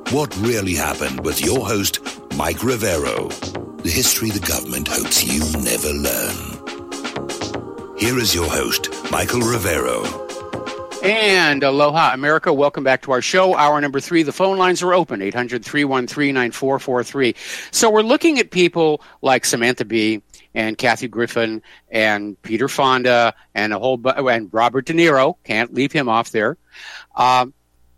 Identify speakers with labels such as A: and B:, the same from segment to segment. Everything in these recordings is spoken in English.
A: What really happened with your host, Mike Rivero. The history the government hopes you never learn. Here is your host, Michael Rivero.
B: And aloha, America. Welcome back to our show. Hour number 3. The phone lines are open, 800-313-9443. So we're looking at people like Samantha Bee and Kathy Griffin and Peter Fonda and and Robert De Niro. Can't leave him off there. And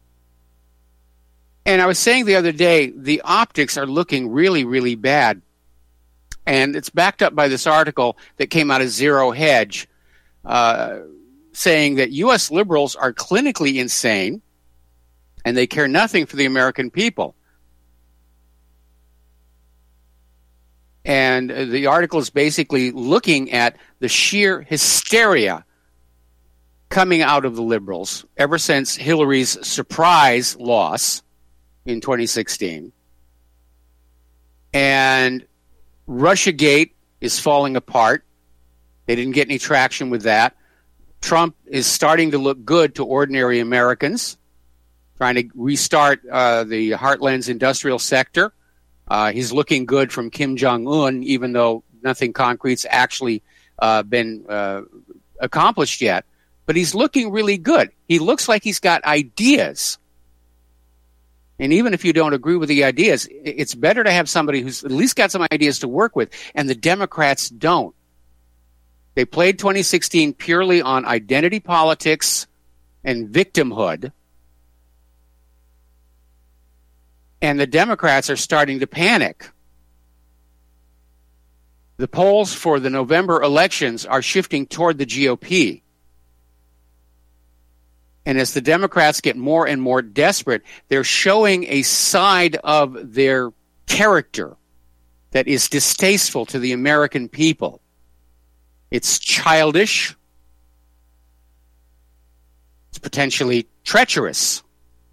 B: I was saying the other day, the optics are looking really, really bad. And it's backed up by this article that came out of Zero Hedge, saying that U.S. liberals are clinically insane and they care nothing for the American people. And the article is basically looking at the sheer hysteria coming out of the liberals ever since Hillary's surprise loss in 2016. And Russiagate is falling apart. They didn't get any traction with that. Trump is starting to look good to ordinary Americans, trying to restart the Heartland's industrial sector. He's looking good from Kim Jong-un, even though nothing concrete's actually been accomplished yet. But he's looking really good. He looks like he's got ideas. And even if you don't agree with the ideas, it's better to have somebody who's at least got some ideas to work with. And the Democrats don't. They played 2016 purely on identity politics and victimhood. And the Democrats are starting to panic. The polls for the November elections are shifting toward the GOP. And as the Democrats get more and more desperate, they're showing a side of their character that is distasteful to the American people. It's childish. It's potentially treacherous.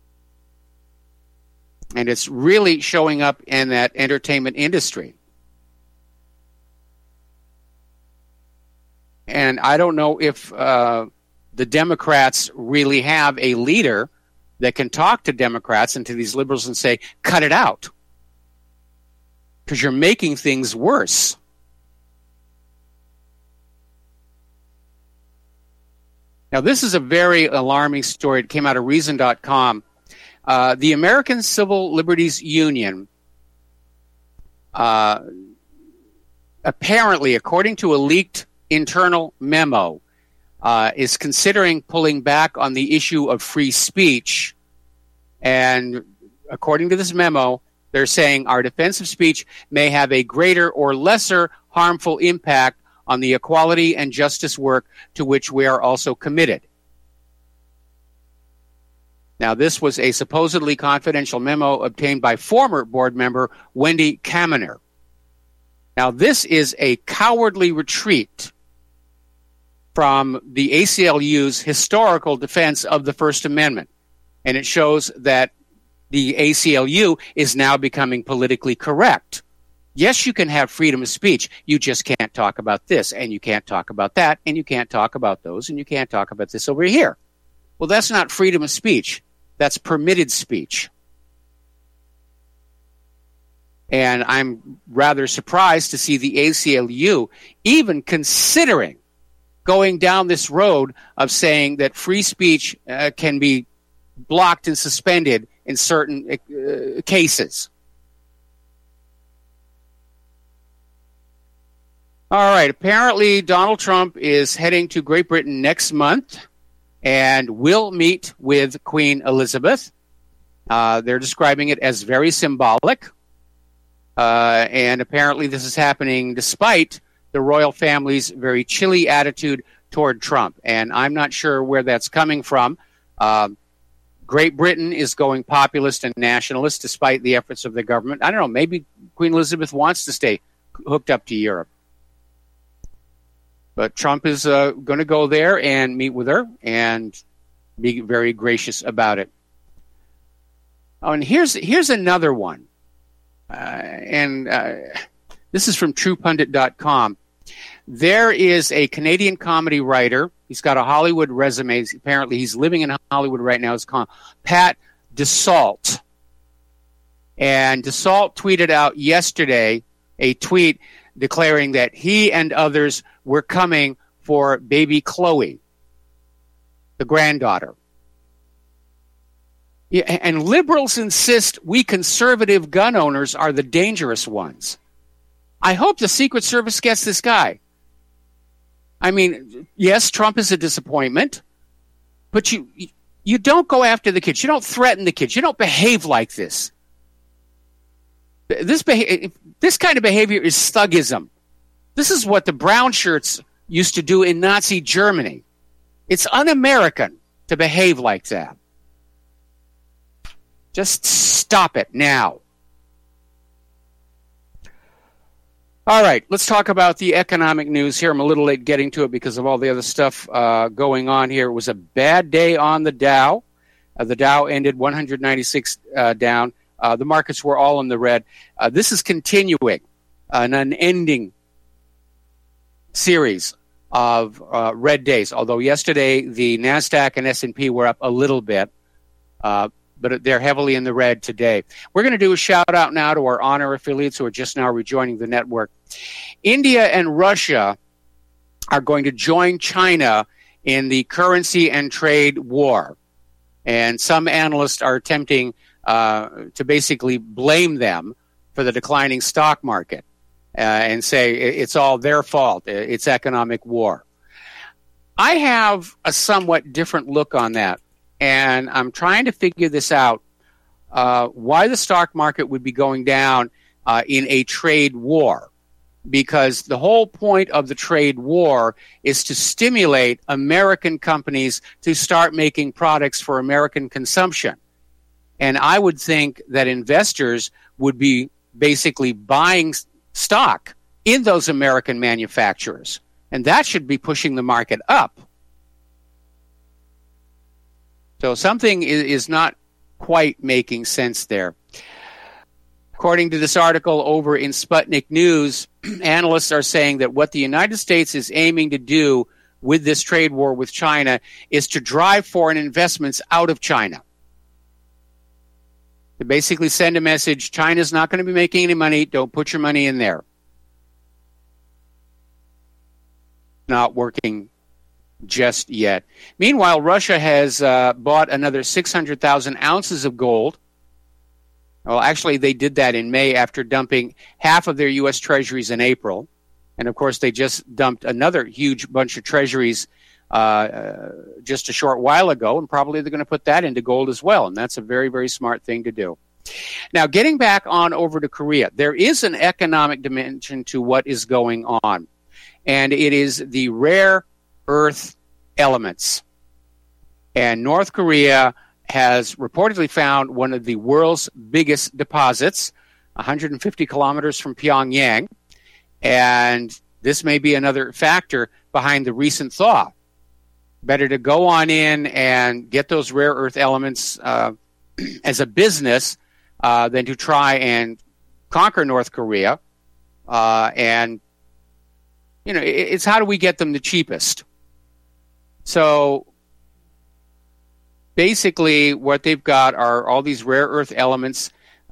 B: And it's really showing up in that entertainment industry. And I don't know if the Democrats really have a leader that can talk to Democrats and to these liberals and say, cut it out, because you're making things worse. Now, this is a very alarming story. It came out of Reason.com. The American Civil Liberties Union, apparently, according to a leaked internal memo, is considering pulling back on the issue of free speech. And according to this memo, they're saying our defense of speech may have a greater or lesser harmful impact on the equality and justice work to which we are also committed. Now, this was a supposedly confidential memo obtained by former board member Wendy Kaminer. Now, this is a cowardly retreat from the ACLU's historical defense of the First Amendment. And it shows that the ACLU is now becoming politically correct. Yes, you can have freedom of speech. You just can't talk about this, and you can't talk about that, and you can't talk about those, and you can't talk about this over here. Well, that's not freedom of speech. That's permitted speech. And I'm rather surprised to see the ACLU even considering going down this road of saying that free speech can be blocked and suspended in certain cases. All right. Apparently, Donald Trump is heading to Great Britain next month and will meet with Queen Elizabeth. They're describing it as very symbolic. And apparently this is happening despite the royal family's very chilly attitude toward Trump. And I'm not sure where that's coming from. Great Britain is going populist and nationalist despite the efforts of the government. I don't know. Maybe Queen Elizabeth wants to stay hooked up to Europe. But Trump is going to go there and meet with her and be very gracious about it. Oh, and here's another one. This is from TruePundit.com. There is a Canadian comedy writer. He's got a Hollywood resume. Apparently, he's living in Hollywood right now. It's called Pat Desault. And Dassault tweeted out yesterday a tweet declaring that he and others were coming for baby Chloe, the granddaughter. Yeah, and liberals insist we conservative gun owners are the dangerous ones. I hope the Secret Service gets this guy. I mean, yes, Trump is a disappointment, but you don't go after the kids. You don't threaten the kids. You don't behave like this. This kind of behavior is thugism. This is what the brown shirts used to do in Nazi Germany. It's un-American to behave like that. Just stop it now. All right, let's talk about the economic news here. I'm a little late getting to it because of all the other stuff going on here. It was a bad day on the Dow. The Dow ended 196 down. The markets were all in the red. This is continuing an unending series of red days, although yesterday the NASDAQ and S&P were up a little bit, but they're heavily in the red today. We're going to do a shout-out now to our Honor affiliates who are just now rejoining the network. India and Russia are going to join China in the currency and trade war, and some analysts are attempting to basically blame them for the declining stock market and say it's all their fault. It's economic war. I have a somewhat different look on that, and I'm trying to figure this out, why the stock market would be going down in a trade war. Because the whole point of the trade war is to stimulate American companies to start making products for American consumption. And I would think that investors would be basically buying stock in those American manufacturers. And that should be pushing the market up. So something is not quite making sense there. According to this article over in Sputnik News, analysts are saying that what the United States is aiming to do with this trade war with China is to drive foreign investments out of China. To basically send a message, China's not going to be making any money, don't put your money in there. Not working just yet. Meanwhile, Russia has bought another 600,000 ounces of gold. Well, actually, they did that in May after dumping half of their U.S. treasuries in April. And, of course, they just dumped another huge bunch of treasuries just a short while ago, and probably they're going to put that into gold as well. And that's a very, very smart thing to do. Now, getting back on over to Korea, there is an economic dimension to what is going on, and it is the rare earth elements. And North Korea has reportedly found one of the world's biggest deposits, 150 kilometers from Pyongyang, and this may be another factor behind the recent thaw. Better to go on in and get those rare earth elements as a business than to try and conquer North Korea. And, you know, it's how do we get them the cheapest? So basically what they've got are all these rare earth elements.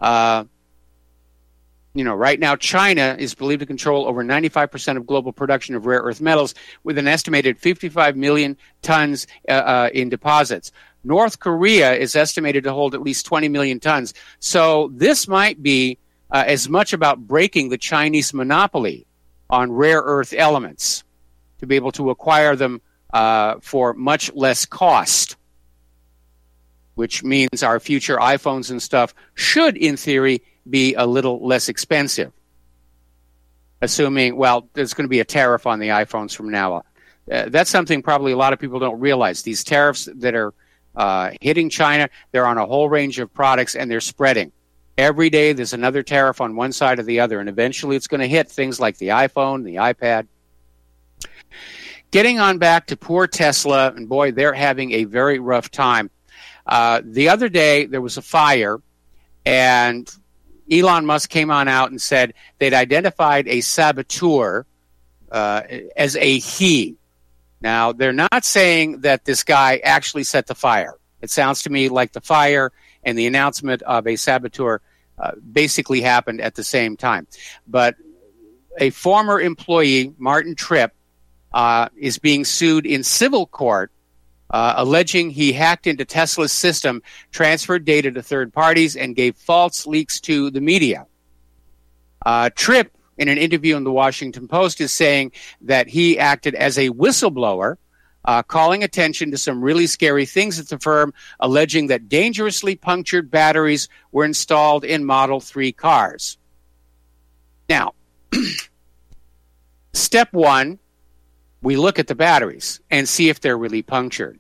B: Right now China is believed to control over 95% of global production of rare earth metals with an estimated 55 million tons in deposits. North Korea is estimated to hold at least 20 million tons. So this might be as much about breaking the Chinese monopoly on rare earth elements to be able to acquire them for much less cost, which means our future iPhones and stuff should, in theory, be a little less expensive. Assuming, well, there's going to be a tariff on the iPhones from now on. That's something probably a lot of people don't realize. These tariffs that are hitting China, they're on a whole range of products, and they're spreading. Every day there's another tariff on one side or the other, and eventually it's going to hit things like the iPhone, the iPad. Getting on back to poor Tesla, and boy, they're having a very rough time. The other day there was a fire, and Elon Musk came on out and said they'd identified a saboteur as a he. Now, they're not saying that this guy actually set the fire. It sounds to me like the fire and the announcement of a saboteur basically happened at the same time. But a former employee, Martin Tripp, is being sued in civil court, alleging he hacked into Tesla's system, transferred data to third parties, and gave false leaks to the media. Tripp, in an interview in the Washington Post, is saying that he acted as a whistleblower, calling attention to some really scary things at the firm, alleging that dangerously punctured batteries were installed in Model 3 cars. Now, step one, we look at the batteries and see if they're really punctured.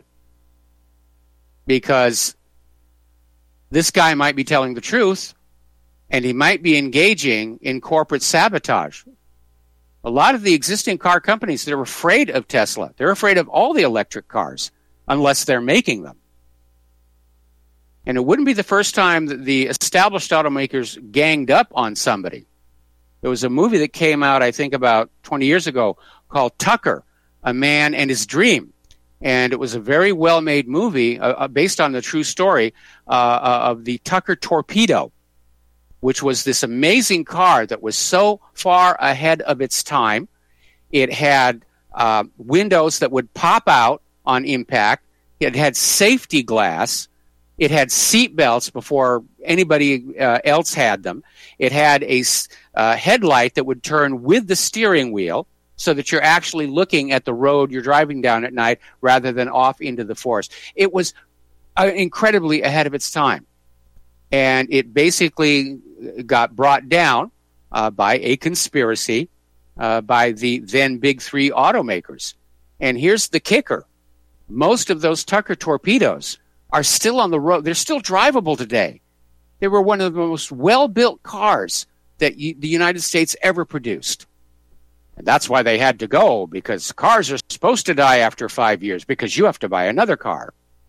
B: Because this guy might be telling the truth, and he might be engaging in corporate sabotage. A lot of the existing car companies, they're afraid of Tesla. They're afraid of all the electric cars, unless they're making them. And it wouldn't be the first time that the established automakers ganged up on somebody. There was a movie that came out, I think, about 20 years ago called Tucker, A Man and His Dream. And it was a very well-made movie based on the true story of the Tucker Torpedo, which was this amazing car that was so far ahead of its time. It had windows that would pop out on impact. It had safety glass. It had seat belts before anybody else had them. It had a headlight that would turn with the steering wheel so that you're actually looking at the road you're driving down at night rather than off into the forest. It was incredibly ahead of its time. And it basically got brought down by a conspiracy by the then big three automakers. And here's the kicker. Most of those Tucker torpedoes are still on the road. They're still drivable today. They were one of the most well-built cars that the United States ever produced. And that's why they had to go, because cars are supposed to die after 5 years because you have to buy another car.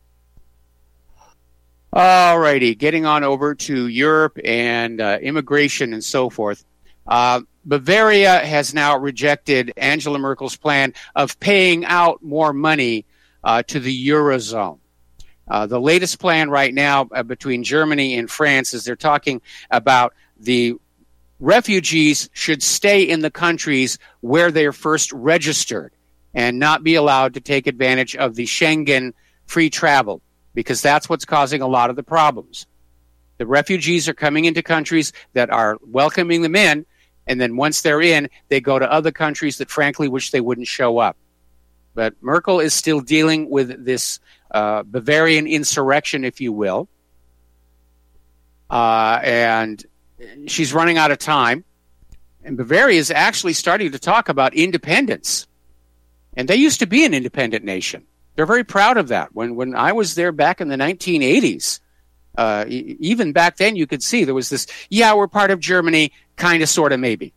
B: All righty, getting on over to Europe and immigration and so forth. Bavaria has now rejected Angela Merkel's plan of paying out more money to the Eurozone. The latest plan right now between Germany and France is they're talking about the refugees should stay in the countries where they're first registered and not be allowed to take advantage of the Schengen free travel, because that's what's causing a lot of the problems. The refugees are coming into countries that are welcoming them in, and then once they're in, they go to other countries that frankly wish they wouldn't show up. But Merkel is still dealing with this Bavarian insurrection, if you will, and she's running out of time. And Bavaria is actually starting to talk about independence. And they used to be an independent nation. They're very proud of that. When I was there back in the 1980s, even back then you could see there was this, yeah, we're part of Germany, kind of, sort of, maybe.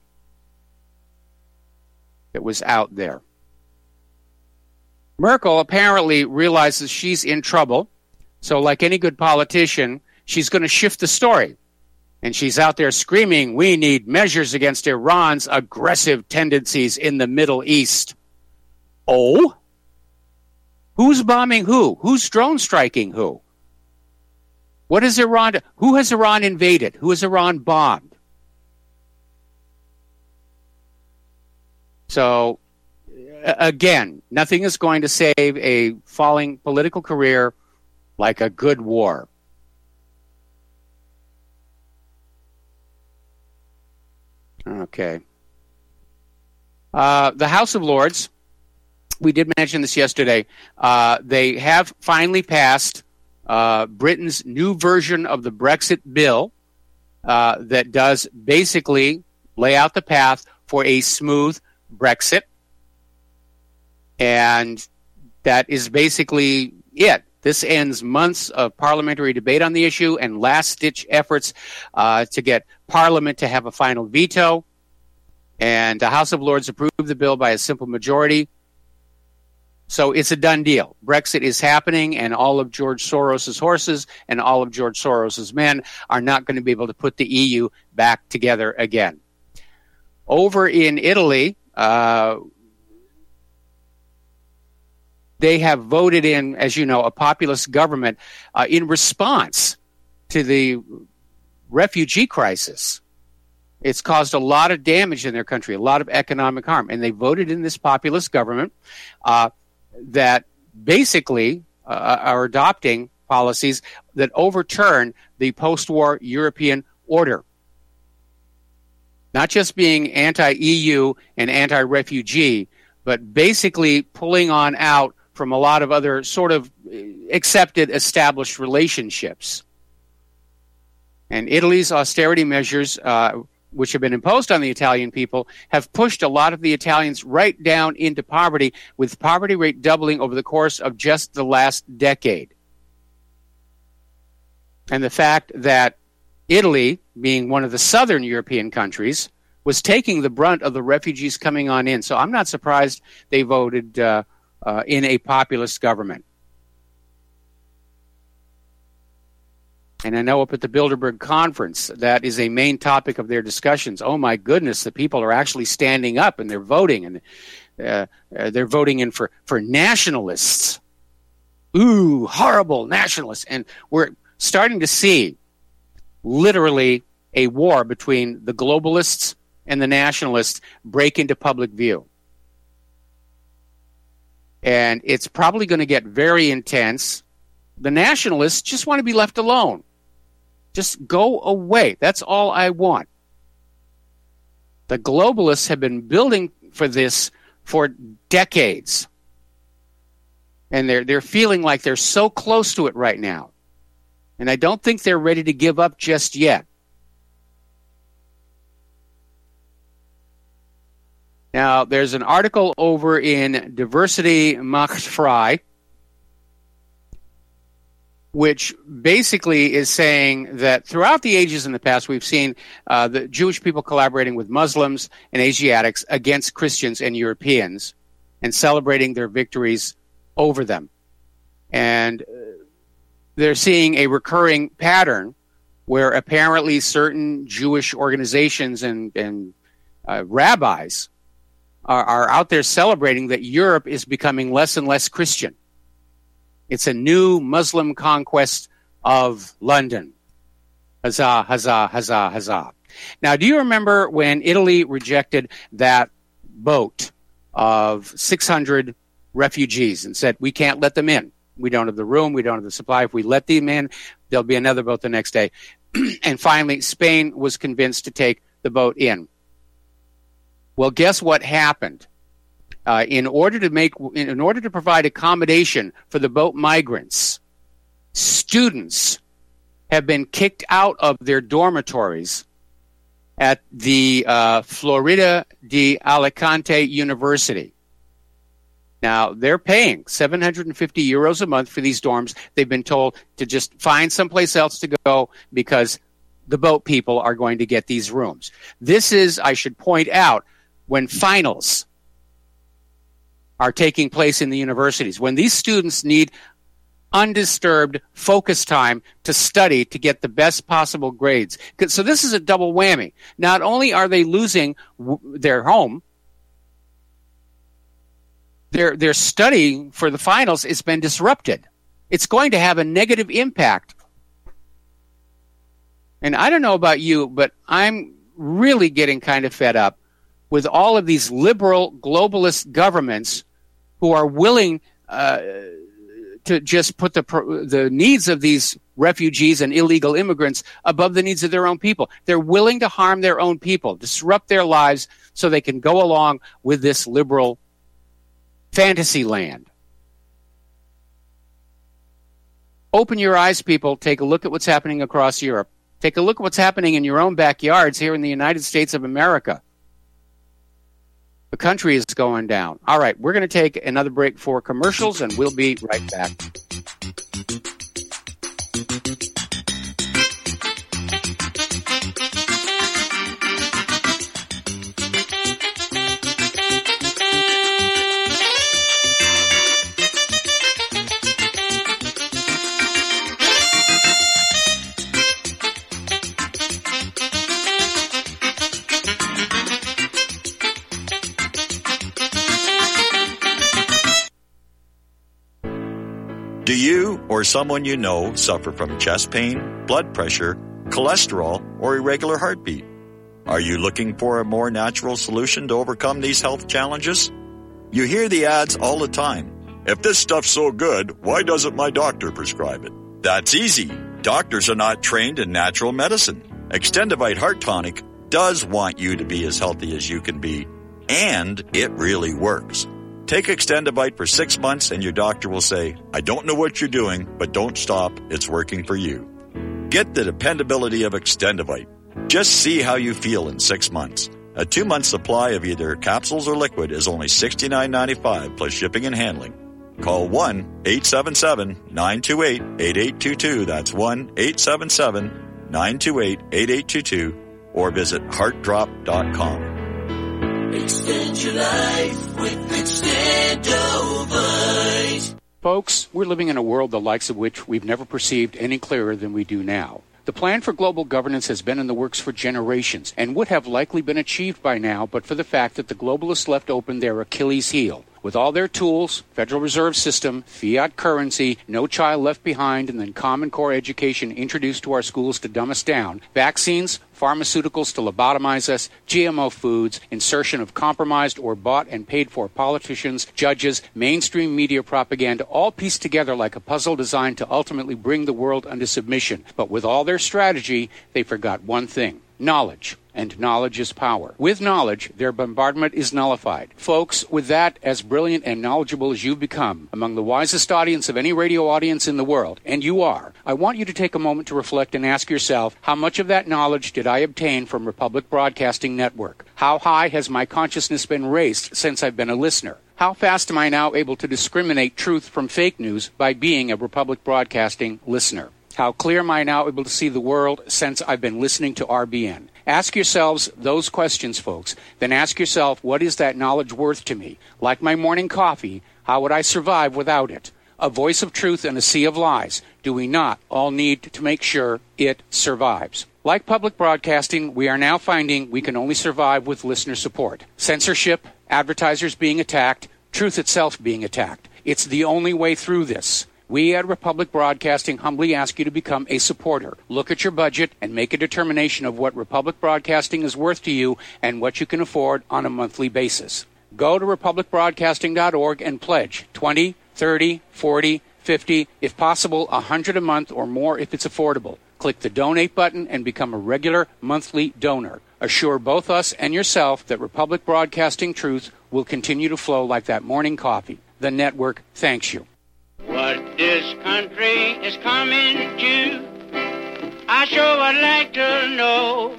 B: It was out there. Merkel apparently realizes she's in trouble. So like any good politician, she's going to shift the story. And she's out there screaming, we need measures against Iran's aggressive tendencies in the Middle East. Oh? Who's bombing who? Who's drone striking who? What is Iran? Who has Iran invaded? Who has Iran bombed? So, again, nothing is going to save a falling political career like a good war. Okay. The House of Lords, we did mention this yesterday, they have finally passed Britain's new version of the Brexit bill that does basically lay out the path for a smooth Brexit. And that is basically it. This ends months of parliamentary debate on the issue and last-ditch efforts to get Parliament to have a final veto. And the House of Lords approved the bill by a simple majority. So it's a done deal. Brexit is happening, and all of George Soros's horses and all of George Soros's men are not going to be able to put the EU back together again. Over in Italy, they have voted in, as you know, a populist government in response to the refugee crisis. It's caused a lot of damage in their country, a lot of economic harm. And they voted in this populist government that basically are adopting policies that overturn the post-war European order. Not just being anti-EU and anti-refugee, but basically pulling on out from a lot of other sort of accepted, established relationships. And Italy's austerity measures, which have been imposed on the Italian people, have pushed a lot of the Italians right down into poverty, with poverty rate doubling over the course of just the last decade. And the fact that Italy, being one of the southern European countries, was taking the brunt of the refugees coming on in. So I'm not surprised they voted in a populist government. And I know up at the Bilderberg conference, that is a main topic of their discussions. Oh my goodness, the people are actually standing up and they're voting, and they're voting in for nationalists. Ooh, horrible nationalists. And we're starting to see literally a war between the globalists and the nationalists break into public view. And it's probably going to get very intense. The nationalists just want to be left alone. Just go away. That's all I want. The globalists have been building for this for decades. And they're feeling like they're so close to it right now. And I don't think they're ready to give up just yet. Now, there's an article over in Diversity Macht Frei, which basically is saying that throughout the ages in the past, we've seen the Jewish people collaborating with Muslims and Asiatics against Christians and Europeans and celebrating their victories over them. And they're seeing a recurring pattern where apparently certain Jewish organizations and rabbis are out there celebrating that Europe is becoming less and less Christian. It's a new Muslim conquest of London. Huzzah, huzzah, huzzah, huzzah. Now, do you remember when Italy rejected that boat of 600 refugees and said, we can't let them in? We don't have the room. We don't have the supply. If we let them in, there'll be another boat the next day. And finally, Spain was convinced to take the boat in. Well, guess what happened? In order to provide accommodation for the boat migrants, students have been kicked out of their dormitories at the Florida de Alicante University. Now, they're paying 750 euros a month for these dorms. They've been told to just find someplace else to go because the boat people are going to get these rooms. This is, I should point out, when finals are taking place in the universities, when these students need undisturbed focus time to study to get the best possible grades. So this is a double whammy. Not only are they losing their home, their studying for the finals has been disrupted. It's going to have a negative impact. And I don't know about you, but I'm really getting kind of fed up with all of these liberal globalist governments who are willing to just put the needs of these refugees and illegal immigrants above the needs of their own people. They're willing to harm their own people, disrupt their lives so they can go along with this liberal fantasy land. Open your eyes, people. Take a look at what's happening across Europe. Take a look at what's happening in your own backyards here in the United States of America. The country is going down. All right, we're going to take another break for commercials, and we'll be right back.
C: Do you or someone you know suffer from chest pain, blood pressure, cholesterol, or irregular heartbeat? Are you looking for a more natural solution to overcome these health challenges? You hear the ads all the time. If this stuff's so good, why doesn't my doctor prescribe it? That's easy. Doctors are not trained in natural medicine. Extendivite Heart Tonic does want you to be as healthy as you can be, and it really works. Take Extendivite for 6 months and your doctor will say, I don't know what you're doing, but don't stop. It's working for you. Get the dependability of Extendivite. Just see how you feel in 6 months. A 2-month supply of either capsules or liquid is only $69.95 plus shipping and handling. Call 1-877-928-8822. That's 1-877-928-8822 or visit heartdrop.com.
D: Extend your life with Extendovite.
B: Folks, we're living in a world the likes of which we've never perceived any clearer than we do now. The plan for global governance has been in the works for generations and would have likely been achieved by now but for the fact that the globalists left open their Achilles heel. With all their tools, Federal Reserve System, fiat currency, no child left behind, and then Common Core education introduced to our schools to dumb us down, vaccines, pharmaceuticals to lobotomize us, GMO foods, insertion of compromised or bought and paid for politicians, judges, mainstream media propaganda, all pieced together like a puzzle designed to ultimately bring the world under submission. But with all their strategy, they forgot one thing: knowledge. And knowledge is power. With knowledge, their bombardment is nullified. Folks, with that, as brilliant and knowledgeable as you've become, among the wisest audience of any radio audience in the world, and you are, I want you to take a moment to reflect and ask yourself, how much of that knowledge did I obtain from Republic Broadcasting Network? How high has my consciousness been raised since I've been a listener? How fast am I now able to discriminate truth from fake news by being a Republic Broadcasting listener? How clear am I now able to see the world since I've been listening to RBN? Ask yourselves those questions, folks. Then ask yourself, what is that knowledge worth to me? Like my morning coffee, how would I survive without it? A voice of truth in a sea of lies. Do we not all need to make sure it survives? Like public broadcasting, we are now finding we can only survive with listener support. Censorship, advertisers being attacked, truth itself being attacked. It's the only way through this. We at Republic Broadcasting humbly ask you to become a supporter. Look at your budget and make a determination of what Republic Broadcasting is worth to you and what you can afford on a monthly basis. Go to republicbroadcasting.org and pledge $20, $30, $40, $50, if possible, $100 a month or more if it's affordable. Click the donate button and become a regular monthly donor. Assure both us and yourself that Republic Broadcasting truth will continue to flow like that morning coffee. The network thanks you.
E: What this country is coming to, I sure would like to know.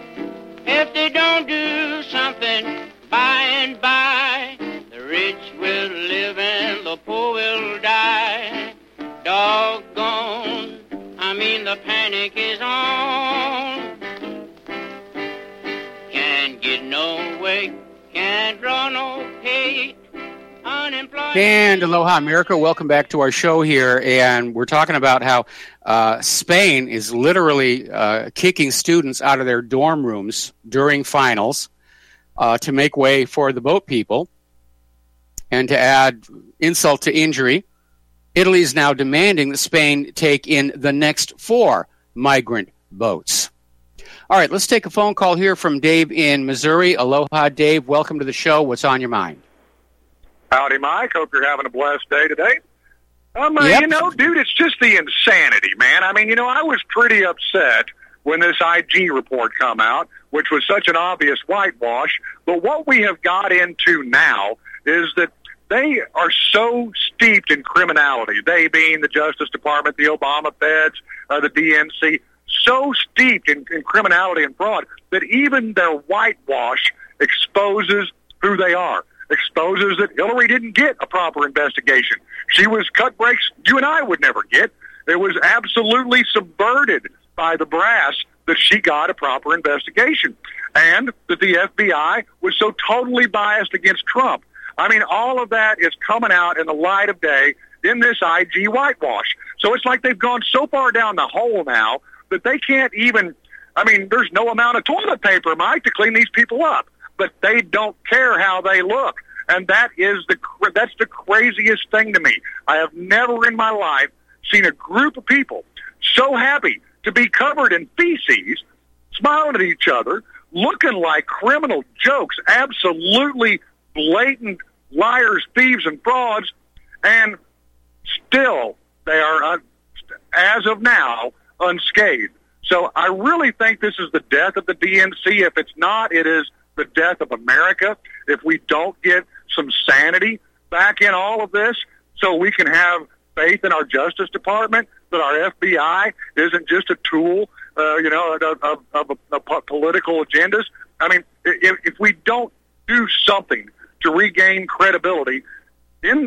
E: If they don't do something by and by, the rich will live and the poor will die. Doggone, the panic is on. Can't get no way, can't draw no pay.
B: And aloha, America. Welcome back to our show here. And we're talking about how Spain is literally kicking students out of their dorm rooms during finals to make way for the boat people. And to add insult to injury, Italy is now demanding that Spain take in the next 4 migrant boats. All right, let's take a phone call here from Dave in Missouri. Aloha, Dave. Welcome to the show. What's on your mind?
F: Howdy, Mike. Hope you're having a blessed day today.
B: Yep.
F: Dude, it's just the insanity, man. I was pretty upset when this IG report come out, which was such an obvious whitewash. But what we have got into now is that they are so steeped in criminality, they being the Justice Department, the Obama feds, the DNC, so steeped in criminality and fraud that even their whitewash exposes who they are. Exposes that Hillary didn't get a proper investigation. She was cut breaks you and I would never get. It was absolutely subverted by the brass that she got a proper investigation. And that the FBI was so totally biased against Trump. All of that is coming out in the light of day in this IG whitewash. So it's like they've gone so far down the hole now that they can't even, there's no amount of toilet paper, Mike, to clean these people up. But they don't care how they look. And that's the craziest thing to me. I have never in my life seen a group of people so happy to be covered in feces, smiling at each other, looking like criminal jokes, absolutely blatant liars, thieves, and frauds, and still they are, as of now, unscathed. So I really think this is the death of the DNC. If it's not, it is the death of America. If we don't get some sanity back in all of this so we can have faith in our Justice Department, that our FBI isn't just a tool, of political agendas. I mean, if we don't do something to regain credibility in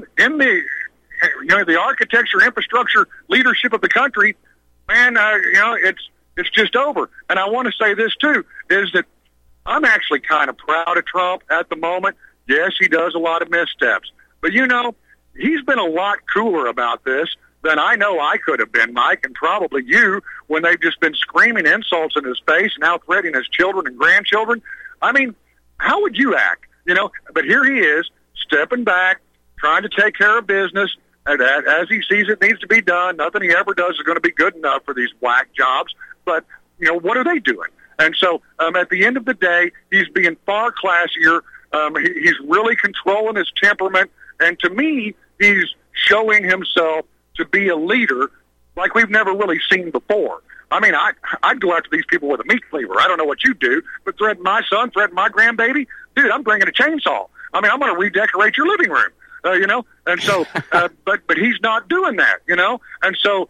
F: the architecture, infrastructure, leadership of the country, man, it's just over. And I want to say this too, is that I'm actually kind of proud of Trump at the moment. Yes, he does a lot of missteps, but he's been a lot cooler about this than I know I could have been, Mike, and probably you, when they've just been screaming insults in his face, now threatening his children and grandchildren. I mean, how would you act? But here he is, stepping back, trying to take care of business, and as he sees it needs to be done. Nothing he ever does is going to be good enough for these whack jobs. But, what are they doing? And so at the end of the day, he's being far classier. He's really controlling his temperament. And to me, he's showing himself to be a leader like we've never really seen before. I mean, I'd go after these people with a meat cleaver. I don't know what you do, but threaten my son, threaten my grandbaby, dude, I'm bringing a chainsaw. I mean, I'm going to redecorate your living room, And so, but he's not doing that, And so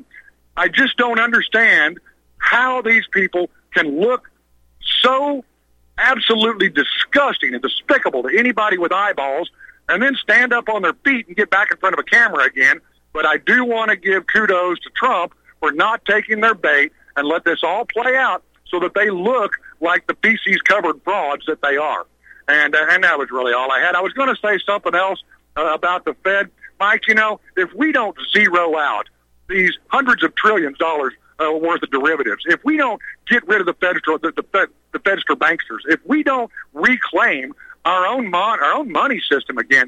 F: I just don't understand how these people can look so absolutely disgusting and despicable to anybody with eyeballs and then stand up on their feet and get back in front of a camera again. But I do want to give kudos to Trump for not taking their bait and let this all play out so that they look like the feces-covered frauds that they are. And that was really all I had. I was going to say something else about the Fed. Mike, if we don't zero out these hundreds of trillions dollars worth of derivatives, if we don't get rid of the Fedster banksters, if we don't reclaim our own money system again,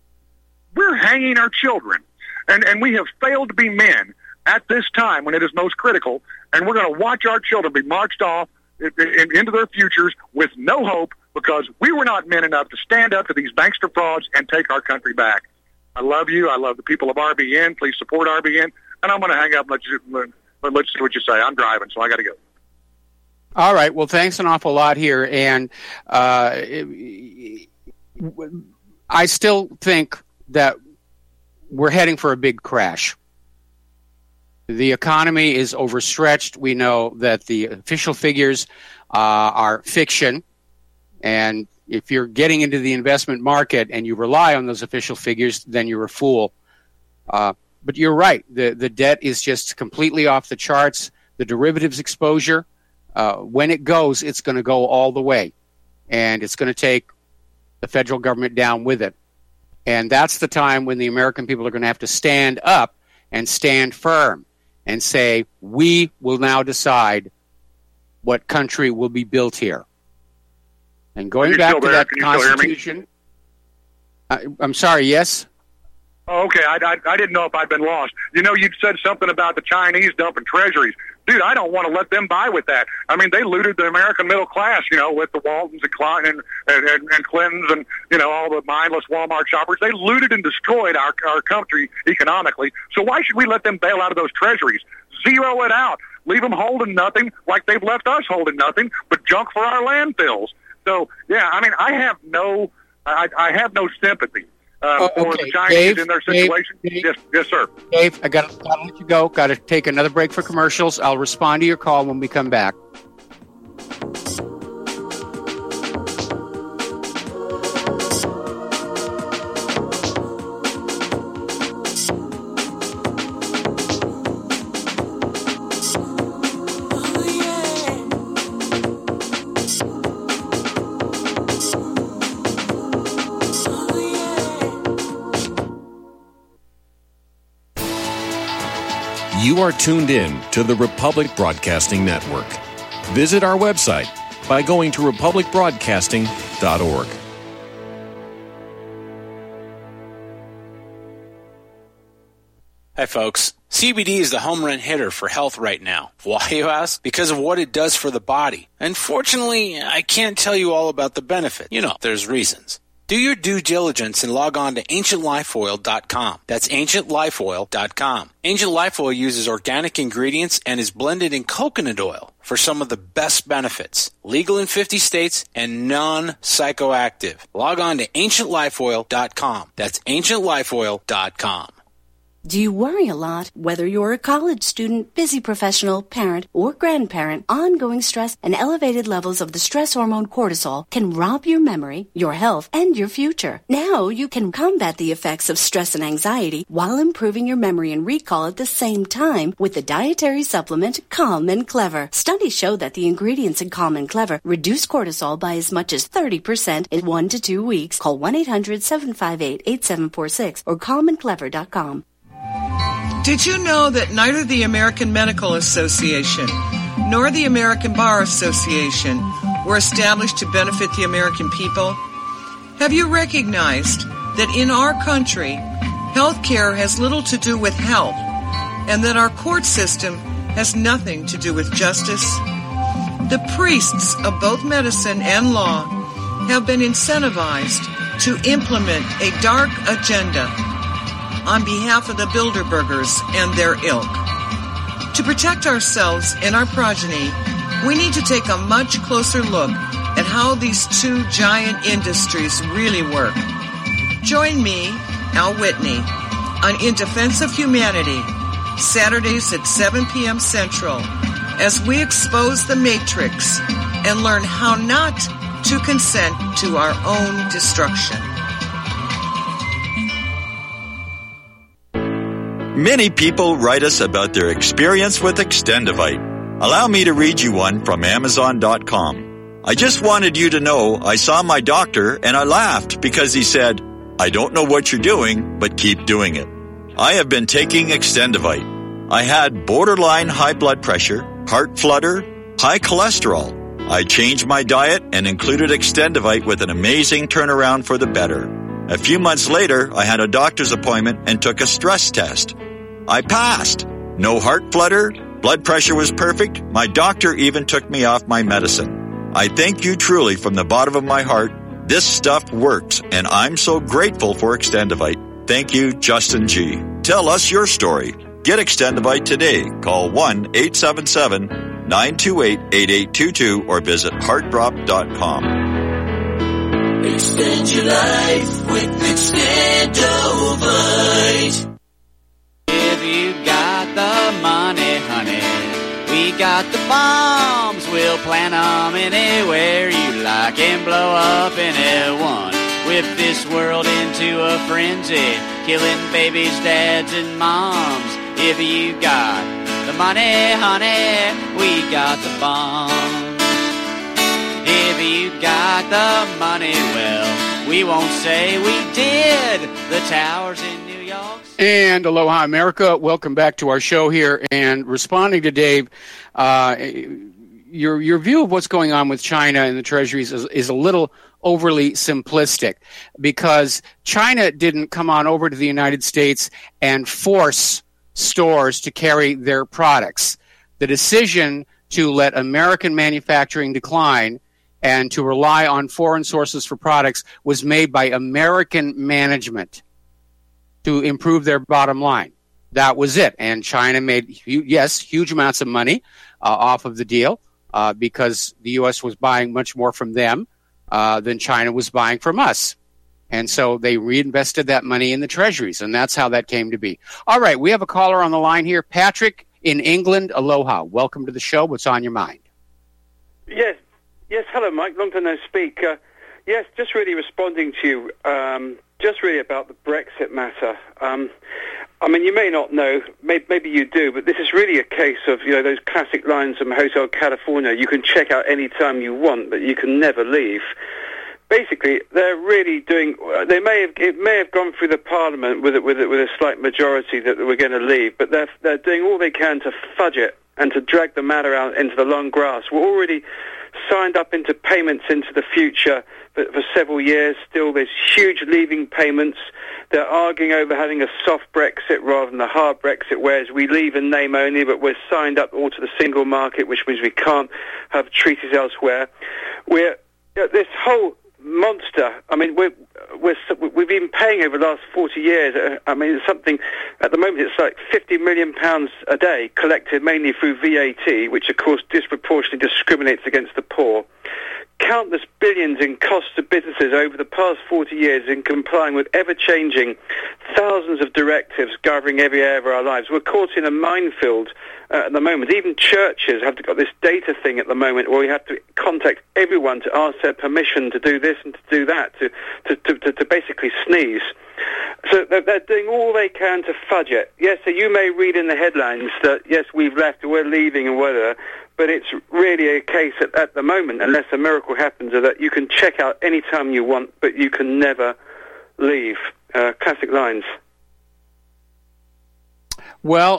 F: we're hanging our children. And we have failed to be men at this time when it is most critical, and we're going to watch our children be marched off into their futures with no hope because we were not men enough to stand up to these bankster frauds and take our country back. I love you. I love the people of RBN. Please support RBN. And I'm going to hang up and let's see what you say. I'm driving, so I got to go.
B: All right. Well, thanks an awful lot here. And I still think that we're heading for a big crash. The economy is overstretched. We know that the official figures are fiction. And if you're getting into the investment market and you rely on those official figures, then you're a fool. But you're right. The debt is just completely off the charts. The derivatives exposure, when it goes, it's going to go all the way. And it's going to take the federal government down with it. And that's the time when the American people are going to have to stand up and stand firm and say, we will now decide what country will be built here. And going back to that Constitution, I'm sorry, yes?
F: Oh, okay, I didn't know if I'd been lost. You'd said something about the Chinese dumping treasuries. Dude, I don't want to let them buy with that. I mean, they looted the American middle class, with the Waltons and Klein and Clintons and, all the mindless Walmart shoppers. They looted and destroyed our country economically. So why should we let them bail out of those treasuries? Zero it out. Leave them holding nothing like they've left us holding nothing but junk for our landfills. So, yeah, I mean, I have no sympathy for the Chinese Dave, in their situation. Dave, yes, sir.
B: Dave, I got to let you go. Got to take another break for commercials. I'll respond to your call when we come back.
G: You are tuned in to the Republic Broadcasting Network. Visit our website by going to republicbroadcasting.org.
H: Hi, folks. CBD is the home run hitter for health right now. Why, you ask? Because of what it does for the body. Unfortunately, I can't tell you all about the benefit. You know, there's reasons. Do your due diligence and log on to AncientLifeOil.com. That's AncientLifeOil.com. Ancient Life Oil uses organic ingredients and is blended in coconut oil for some of the best benefits. Legal in 50 states and non-psychoactive. Log on to AncientLifeOil.com. That's AncientLifeOil.com.
I: Do you worry a lot? Whether you're a college student, busy professional, parent, or grandparent, ongoing stress and elevated levels of the stress hormone cortisol can rob your memory, your health, and your future. Now you can combat the effects of stress and anxiety while improving your memory and recall at the same time with the dietary supplement Calm and Clever. Studies show that the ingredients in Calm and Clever reduce cortisol by as much as 30% in 1 to 2 weeks. Call 1-800-758-8746 or calmandclever.com.
J: Did you know that neither the American Medical Association nor the American Bar Association were established to benefit the American people? Have you recognized that in our country, health care has little to do with health, and that our court system has nothing to do with justice? The priests of both medicine and law have been incentivized to implement a dark agenda on behalf of the Bilderbergers and their ilk. To protect ourselves and our progeny, we need to take a much closer look at how these two giant industries really work. Join me, Al Whitney, on In Defense of Humanity, Saturdays at 7 p.m. Central, as we expose the Matrix and learn how not to consent to our own destruction.
C: Many people write us about their experience with Extendivite. Allow me to read you one from Amazon.com. I just wanted you to know I saw my doctor and I laughed because he said, "I don't know what you're doing, but keep doing it." I have been taking Extendivite. I had borderline high blood pressure, heart flutter, high cholesterol. I changed my diet and included Extendivite with an amazing turnaround for the better. A few months later, I had a doctor's appointment and took a stress test. I passed. No heart flutter, blood pressure was perfect. My doctor even took me off my medicine. I thank you truly from the bottom of my heart. This stuff works, and I'm so grateful for Extendivite. Thank you, Justin G. Tell us your story. Get Extendivite today. Call 1-877-928-8822 or visit heartdrop.com.
D: Extend your life with Extendovite.
K: If you got the money, honey, we got the bombs. We'll plant them anywhere you like and blow up anyone. Whip this world into a frenzy, killing babies, dads, and moms. If you got the money, honey, we got the bombs. If you got the money, well, we won't say we did. The towers in New York.
B: And aloha, America. Welcome back to our show here. And responding to Dave, your view of what's going on with China and the treasuries is a little overly simplistic, because China didn't come on over to the United States and force stores to carry their products. The decision to let American manufacturing decline and to rely on foreign sources for products was made by American management to improve their bottom line. That was it. And China made, huge amounts of money off of the deal because the U.S. was buying much more from them than China was buying from us. And so they reinvested that money in the treasuries, and that's how that came to be. All right, we have a caller on the line here. Patrick in England, aloha. Welcome to the show. What's on your mind?
L: Yes, hello, Mike. Long time no speak. Yes, just really responding to you, just really about the Brexit matter. I mean, you may not know, maybe you do, but this is really a case of, those classic lines from Hotel California. You can check out any time you want, but you can never leave. Basically, they're really doing. It may have gone through the Parliament with a slight majority that we're going to leave, but they're doing all they can to fudge it and to drag the matter out into the long grass. We're already signed up into payments into the future for several years. Still, there's huge leaving payments. They're arguing over having a soft Brexit rather than a hard Brexit, whereas we leave in name only, but we're signed up all to the single market, which means we can't have treaties elsewhere. This whole monster. I mean, we've been paying over the last 40 years. I mean, it's something at the moment. It's like £50 million a day collected mainly through VAT, which of course disproportionately discriminates against the poor. Countless billions in costs to businesses over the past 40 years in complying with ever-changing thousands of directives governing every area of our lives. We're caught in a minefield at the moment. Even churches have got this data thing at the moment where we have to contact everyone to ask their permission to do this and to do that, to basically sneeze. So they're doing all they can to fudge it. Yes, so you may read in the headlines that, yes, we've left, we're leaving and whatever, but it's really a case at the moment, unless a miracle happens, that you can check out any time you want, but you can never leave. Classic lines.
B: Well,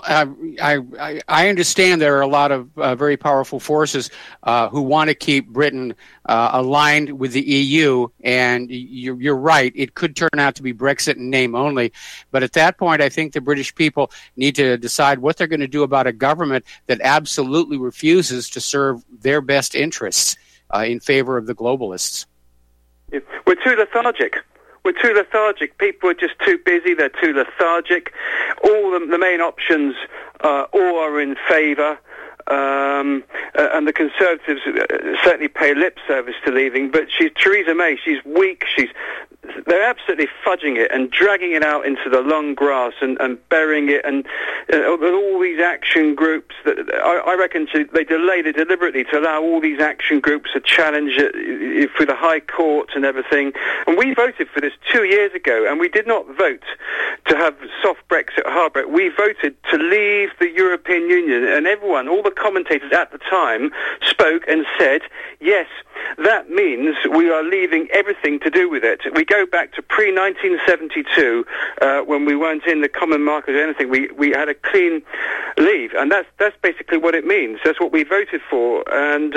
B: I understand there are a lot of very powerful forces who want to keep Britain aligned with the EU, and you're right. It could turn out to be Brexit in name only. But at that point, I think the British people need to decide what they're going to do about a government that absolutely refuses to serve their best interests in favor of the globalists.
L: We're too lethargic. We're too lethargic. People are just too busy. They're too lethargic. All the main options all are in favour. And the Conservatives certainly pay lip service to leaving. But Theresa May. She's weak. They're absolutely fudging it and dragging it out into the long grass and burying it. And all these action groups, I reckon they delayed it deliberately to allow all these action groups to challenge it through the High Court and everything. And we voted for this 2 years ago, and we did not vote to have soft Brexit or hard Brexit. We voted to leave the European Union, and everyone, all the commentators at the time, spoke and said, yes, that means we are leaving everything to do with it. We go back to pre-1972 when we weren't in the common market or anything. We had a clean leave, and that's basically what it means. That's what we voted for, and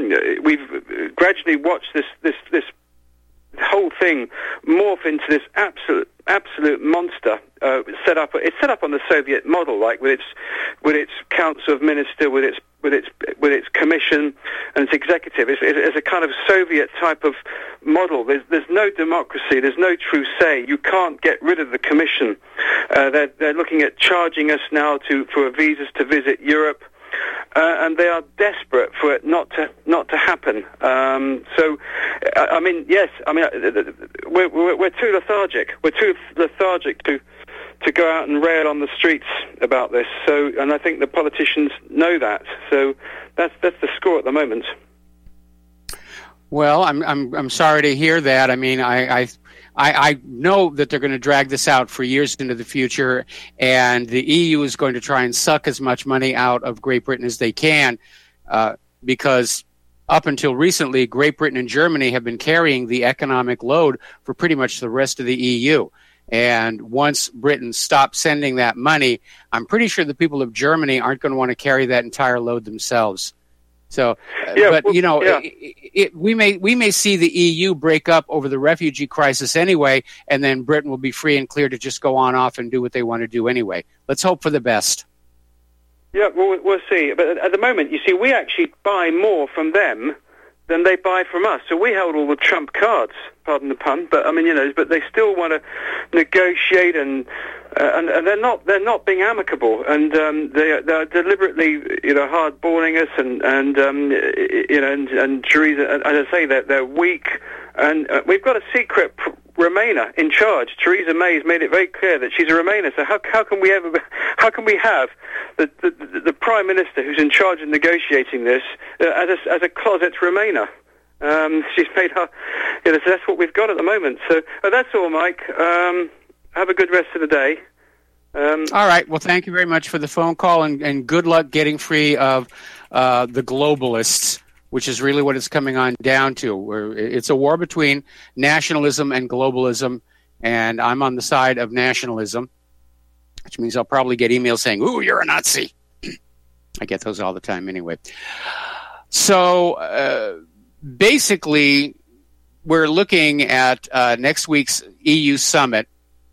L: we've gradually watched this whole thing morph into this absolute monster. It's set up on the Soviet model, like with its council of ministers, with its commission and its executive. It's a kind of Soviet type of model. There's no democracy. There's no true say. You can't get rid of the commission. They're looking at charging us now for visas to visit Europe. And they are desperate for it not to happen. So, I mean, yes, I mean, we're too lethargic. We're too lethargic to go out and rail on the streets about this. So, and I think the politicians know that. So, that's the score at the moment.
B: Well, I'm sorry to hear that. I mean, I know that they're going to drag this out for years into the future, and the EU is going to try and suck as much money out of Great Britain as they can, because up until recently, Great Britain and Germany have been carrying the economic load for pretty much the rest of the EU. And once Britain stops sending that money, I'm pretty sure the people of Germany aren't going to want to carry that entire load themselves. So, we may see the EU break up over the refugee crisis anyway, and then Britain will be free and clear to just go on off and do what they want to do anyway. Let's hope for the best.
L: Yeah, we'll see. But at the moment, you see, we actually buy more from them than they buy from us. So we held all the trump cards, pardon the pun. But I mean, but they still want to negotiate and they're not being amicable, and they're deliberately hardballing us and Theresa, as I say, they're weak, and we've got a secret Remainer in charge. Theresa May has made it very clear that she's a Remainer. So how can we have the Prime Minister who's in charge of negotiating this as a closet Remainer? She's made her. So that's what we've got at the moment. So that's all, Mike. Have a good rest of the day.
B: All right. Well, thank you very much for the phone call, and good luck getting free of the globalists, which is really what it's coming on down to. It's a war between nationalism and globalism, and I'm on the side of nationalism, which means I'll probably get emails saying, "Ooh, you're a Nazi." I get those all the time anyway. So basically, we're looking at next week's EU summit,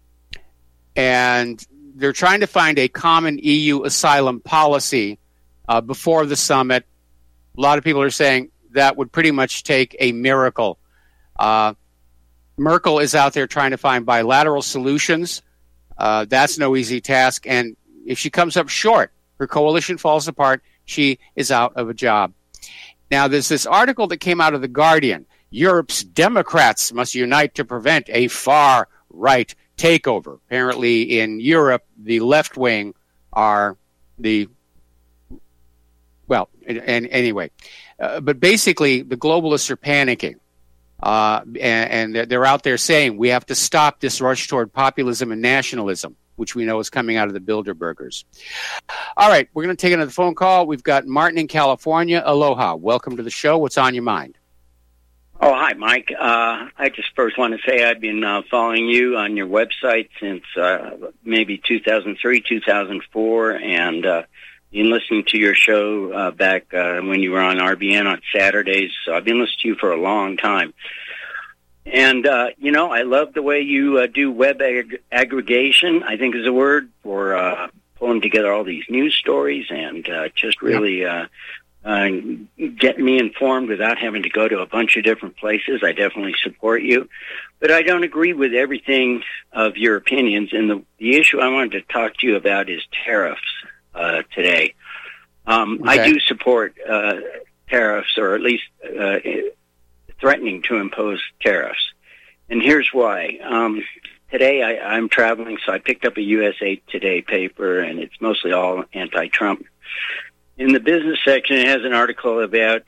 B: and they're trying to find a common EU asylum policy before the summit. A lot of people are saying that would pretty much take a miracle. Merkel is out there trying to find bilateral solutions. That's no easy task, and if she comes up short, her coalition falls apart, she is out of a job. Now, there's this article that came out of The Guardian. Europe's Democrats must unite to prevent a far-right takeover. Apparently, in Europe, the left wing are the... Well, and anyway. But basically, the globalists are panicking. And they're out there saying, we have to stop this rush toward populism and nationalism, which we know is coming out of the Bilderbergers. All right, we're going to take another phone call. We've got Martin in California. Aloha. Welcome to the show. What's on your mind?
M: Oh, hi, Mike. I just first want to say I've been following you on your website since maybe 2003, 2004, and been listening to your show back when you were on RBN on Saturdays. So I've been listening to you for a long time. And, I love the way you do web aggregation, I think is a word, for pulling together all these news stories and just really getting me informed without having to go to a bunch of different places. I definitely support you. But I don't agree with everything of your opinions. And the issue I wanted to talk to you about is tariffs today. Okay. I do support tariffs, or at least threatening to impose tariffs. And here's why. Today I'm traveling, so I picked up a USA Today paper, and it's mostly all anti-Trump. In the business section, it has an article about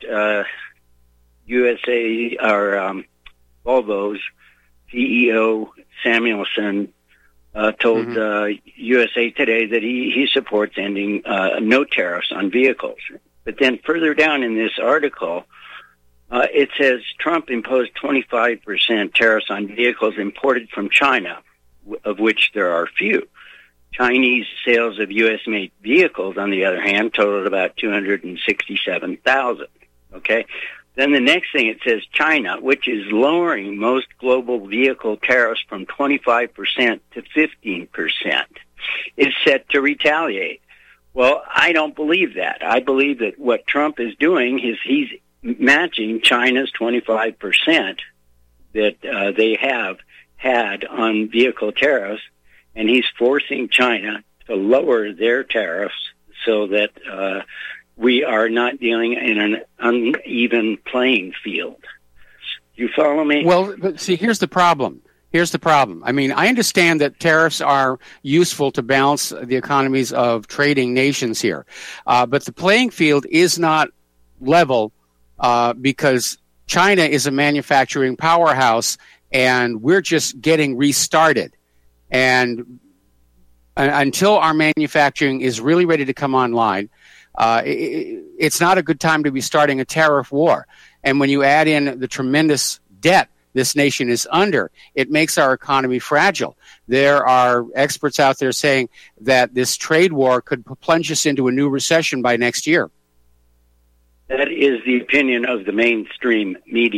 M: Volvo's CEO Samuelson told USA Today that he supports ending no tariffs on vehicles. But then further down in this article, it says Trump imposed 25% tariffs on vehicles imported from China, of which there are few. Chinese sales of U.S.-made vehicles, on the other hand, totaled about 267,000. Okay? Then the next thing, it says China, which is lowering most global vehicle tariffs from 25% to 15%, is set to retaliate. Well, I don't believe that. I believe that what Trump is doing is he's matching China's 25% that they have had on vehicle tariffs, and he's forcing China to lower their tariffs so that we are not dealing in an uneven playing field. You follow me?
B: Well, but see, here's the problem. I mean, I understand that tariffs are useful to balance the economies of trading nations here. But the playing field is not level because China is a manufacturing powerhouse, and we're just getting restarted. And until our manufacturing is really ready to come online, it's not a good time to be starting a tariff war. And when you add in the tremendous debt this nation is under, it makes our economy fragile. There are experts out there saying that this trade war could plunge us into a new recession by next year.
M: That is the opinion of the mainstream media.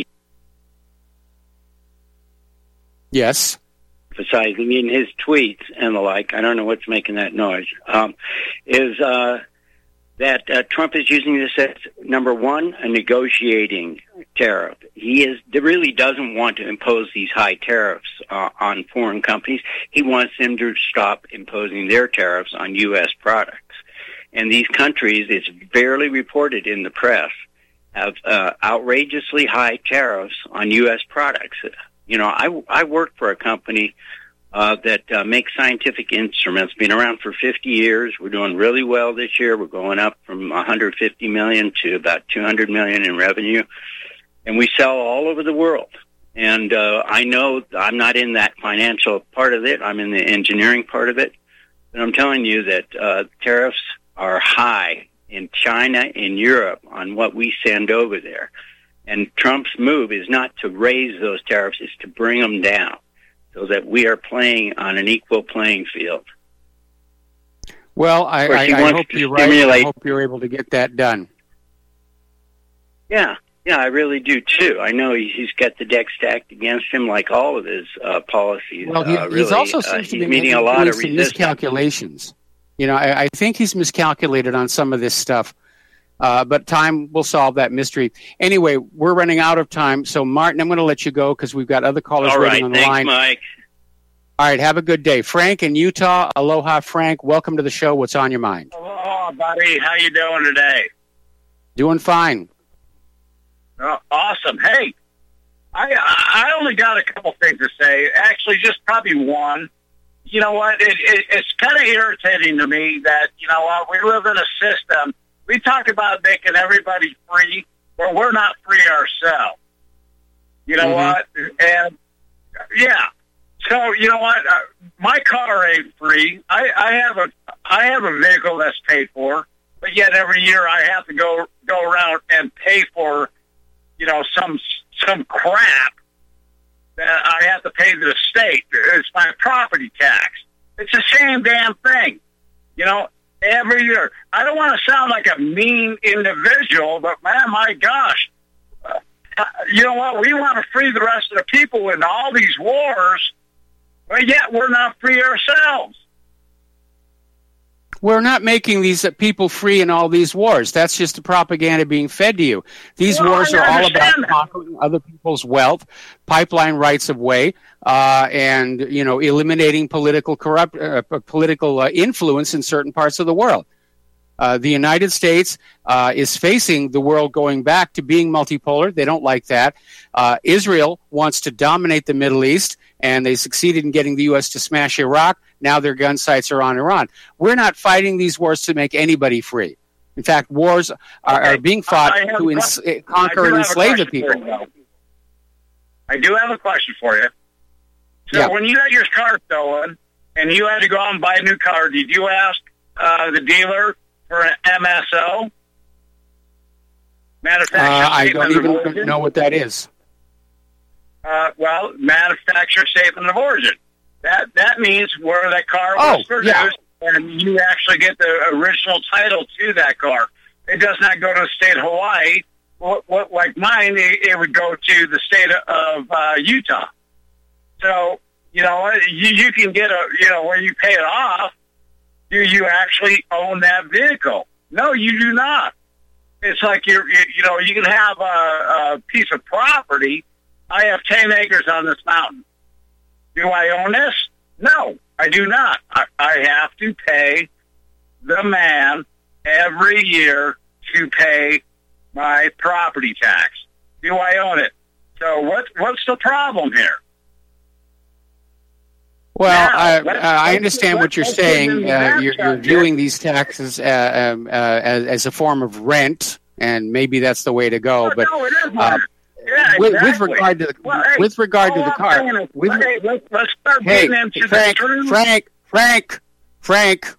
B: Yes.
M: Emphasizing in his tweets and the like, I don't know what's making that noise, is that Trump is using this as, number one, a negotiating tariff. He really doesn't want to impose these high tariffs on foreign companies. He wants them to stop imposing their tariffs on U.S. products. And these countries, it's barely reported in the press, have outrageously high tariffs on U.S. products. You know, I work for a company that makes scientific instruments, been around for 50 years. We're doing really well this year. We're going up from $150 million to about $200 million in revenue. And we sell all over the world. And I know I'm not in that financial part of it. I'm in the engineering part of it. But I'm telling you that tariffs are high in China, in Europe, on what we send over there. And Trump's move is not to raise those tariffs, it's to bring them down so that we are playing on an equal playing field.
B: Well, I hope you're right. I hope you're able to get that done.
M: Yeah. Yeah, I really do too. I know he's got the deck stacked against him, like all of his policies.
B: Well, he's also seems to be
M: meeting a lot of
B: resistance. Miscalculations. You know, I think he's miscalculated on some of this stuff, but time will solve that mystery. Anyway, we're running out of time, so Martin, I'm going to let you go because we've got other callers waiting on the line.
M: Thanks, Mike.
B: All right, have a good day. Frank in Utah. Aloha, Frank. Welcome to the show. What's on your mind?
N: Aloha, buddy. How you doing today?
B: Doing fine.
N: Awesome. Hey, I only got a couple things to say. Actually, just probably one. You know what? It's kind of irritating to me that, you know what, we live in a system. We talk about making everybody free, but we're not free ourselves. You know what? And, yeah. So, you know what? My car ain't free. I have a vehicle that's paid for, but yet every year I have to go around and pay for, you know, some crap that I have to pay to the state. It's my property tax. It's the same damn thing, you know, every year. I don't want to sound like a mean individual, but man, my gosh, you know what? We want to free the rest of the people in all these wars, but yet we're not free ourselves.
B: We're not making these people free in all these wars. That's just the propaganda being fed to you. These wars are all about conquering other people's wealth, pipeline rights of way, and, you know, eliminating political influence in certain parts of the world. The United States is facing the world going back to being multipolar. They don't like that. Israel wants to dominate the Middle East, and they succeeded in getting the U.S. to smash Iraq. Now their gun sights are on Iran. We're not fighting these wars to make anybody free. In fact, wars are being fought to conquer and enslave the people.
N: I do have a question for you. So when you had your car stolen and you had to go out and buy a new car, did you ask the dealer for an MSO?
B: I don't even know what that is.
N: Well, manufacturer statement of origin. That means where that car was produced, and you actually get the original title to that car. It does not go to the state of Hawaii. Like mine, it would go to the state of Utah. So, you know, you can get when you pay it off, do you actually own that vehicle? No, you do not. It's like you can have a piece of property. I have 10 acres on this mountain. Do I own this? No, I do not. I have to pay the man every year to pay my property tax. Do I own it? So what's the problem here?
B: Well, I understand what you're saying. You're viewing these taxes as a form of rent, and maybe that's the way to go. But
N: no, it is rent. Yeah, exactly.
B: with regard to the car,
N: let's start getting into
B: Frank.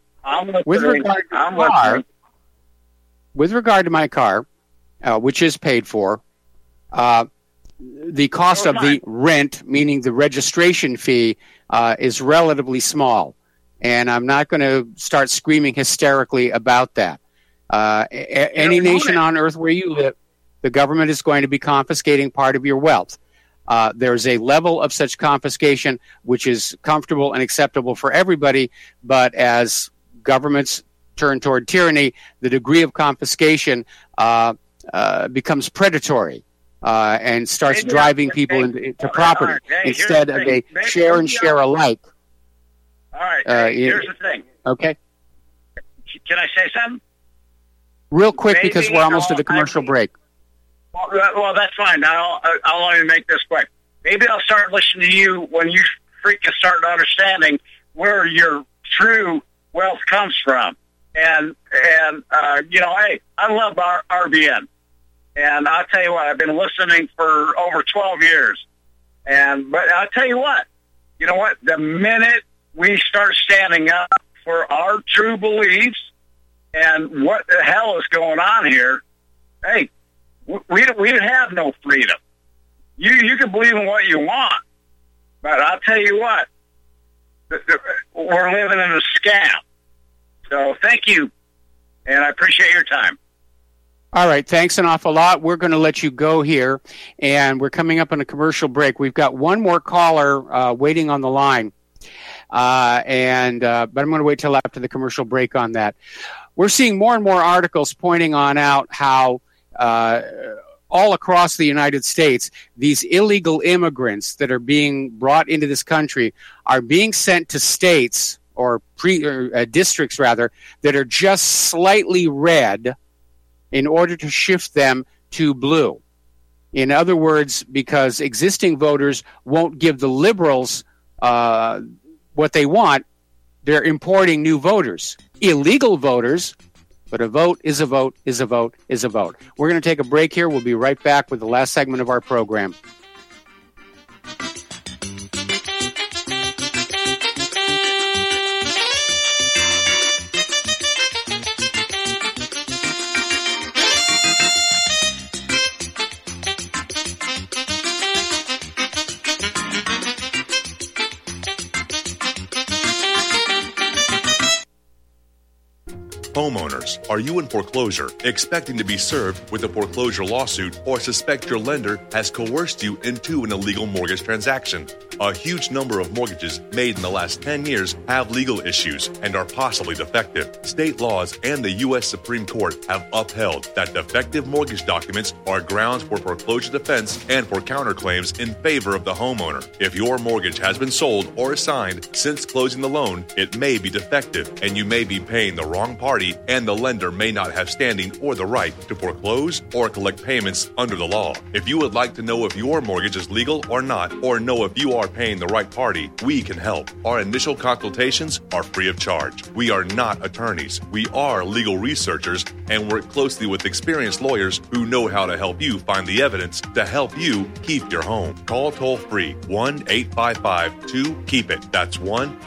B: With regard to my car, which is paid for, the cost of the rent, meaning the registration fee, is relatively small, and I'm not going to start screaming hysterically about that. Any nation on earth where you live, the government is going to be confiscating part of your wealth. There's a level of such confiscation which is comfortable and acceptable for everybody, but as governments turn toward tyranny, the degree of confiscation becomes predatory and starts driving people into property instead of a share and share alike.
N: All right, here's the thing.
B: Okay.
N: Can I say something?
B: Real quick, because we're almost at the commercial break.
N: Well, that's fine. I'll only make this quick. Maybe I'll start listening to you when you freaking start understanding where your true wealth comes from. And you know, hey, I love RBN. And I'll tell you what, I've been listening for over 12 years. But I'll tell you what, the minute we start standing up for our true beliefs and what the hell is going on here, hey, we have no freedom. You can believe in what you want, but I'll tell you what, we're living in a scam. So thank you, and I appreciate your time.
B: All right, thanks an awful lot. We're going to let you go here, and we're coming up on a commercial break. We've got one more caller waiting on the line, but I'm going to wait till after the commercial break on that. We're seeing more and more articles pointing on out how all across the United States, these illegal immigrants that are being brought into this country are being sent to states or districts, rather, that are just slightly red in order to shift them to blue. In other words, because existing voters won't give the liberals what they want, they're importing new voters, illegal voters, but a vote is a vote is a vote is a vote. We're going to take a break here. We'll be right back with the last segment of our program.
O: Homeowners, are you in foreclosure, expecting to be served with a foreclosure lawsuit, or suspect your lender has coerced you into an illegal mortgage transaction? A huge number of mortgages made in the last 10 years have legal issues and are possibly defective. State laws and the U.S. Supreme Court have upheld that defective mortgage documents are grounds for foreclosure defense and for counterclaims in favor of the homeowner. If your mortgage has been sold or assigned since closing the loan, it may be defective and you may be paying the wrong party, and the lender may not have standing or the right to foreclose or collect payments under the law. If you would like to know if your mortgage is legal or not, or know if you are paying the right party, we can help. Our initial consultations are free of charge. We are not attorneys. We are legal researchers and work closely with experienced lawyers who know how to help you find the evidence to help you keep your home. Call toll-free 1-855-2-KEEP-IT. That's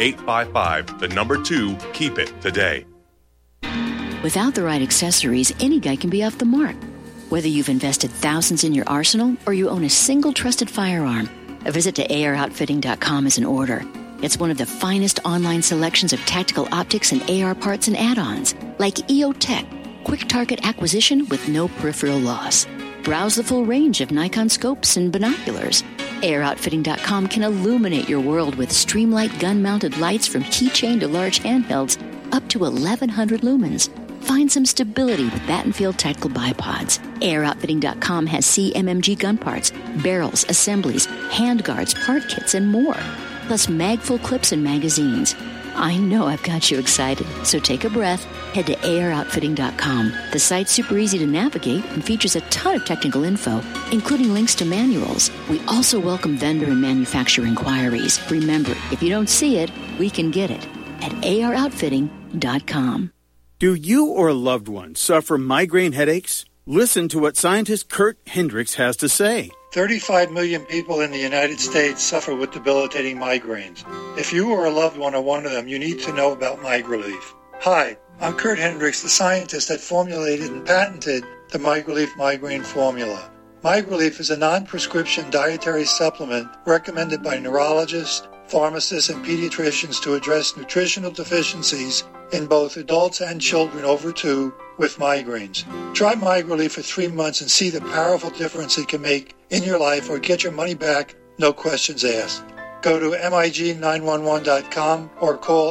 O: 1-855-2-KEEP-IT today.
P: Without the right accessories, any guy can be off the mark. Whether you've invested thousands in your arsenal or you own a single trusted firearm, a visit to AROutfitting.com is in order. It's one of the finest online selections of tactical optics and AR parts and add-ons, like EOTech, quick target acquisition with no peripheral loss. Browse the full range of Nikon scopes and binoculars. AROutfitting.com can illuminate your world with Streamlight gun-mounted lights from keychain to large handhelds up to 1,100 lumens. Find some stability with Battenfield Tactical Bipods. AirOutfitting.com has CMMG gun parts, barrels, assemblies, handguards, part kits, and more. Plus magful clips and magazines. I know I've got you excited, so take a breath. Head to AirOutfitting.com. The site's super easy to navigate and features a ton of technical info, including links to manuals. We also welcome vendor and manufacturer inquiries. Remember, if you don't see it, we can get it at AirOutfitting.com.
Q: Do you or a loved one suffer migraine headaches? Listen to what scientist Kurt Hendricks has to say.
R: 35 million people in the United States suffer with debilitating migraines. If you or a loved one are one of them, you need to know about MigraLief. Hi, I'm Kurt Hendricks, the scientist that formulated and patented the MigraLief migraine formula. MigraLief is a non-prescription dietary supplement recommended by neurologists, pharmacists, and pediatricians to address nutritional deficiencies in both adults and children over 2 with migraines. Try MigraLief for 3 months and see the powerful difference it can make in your life, or get your money back, no questions asked. Go to MIG911.com or call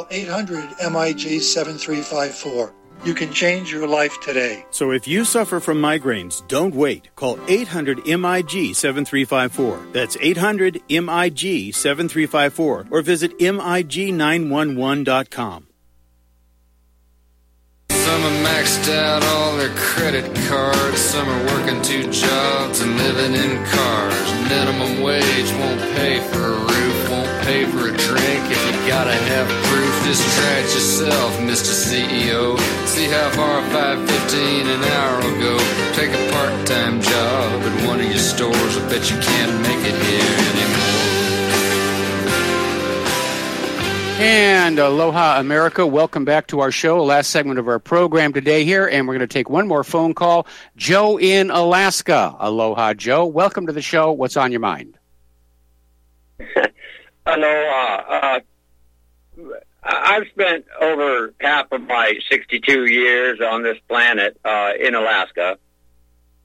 R: 800-MIG-7354. You can change your life today.
Q: So if you suffer from migraines, don't wait. Call 800-MIG-7354. That's 800-MIG-7354. Or visit MIG911.com.
S: Some are maxed out all their credit cards. Some are working 2 jobs and living in cars. Minimum wage won't pay for a roof, won't pay for a drink. If you gotta have proof, just try it yourself, Mr. CEO. See how far $5.15 an hour will go. Take a part-time job at one of your stores. I bet you can't make it here anymore.
B: And aloha, America. Welcome back to our show, last segment of our program today here, and we're going to take one more phone call. Joe in Alaska. Aloha, Joe. Welcome to the show. What's on your mind?
T: Aloha. I've spent over half of my 62 years on this planet in Alaska,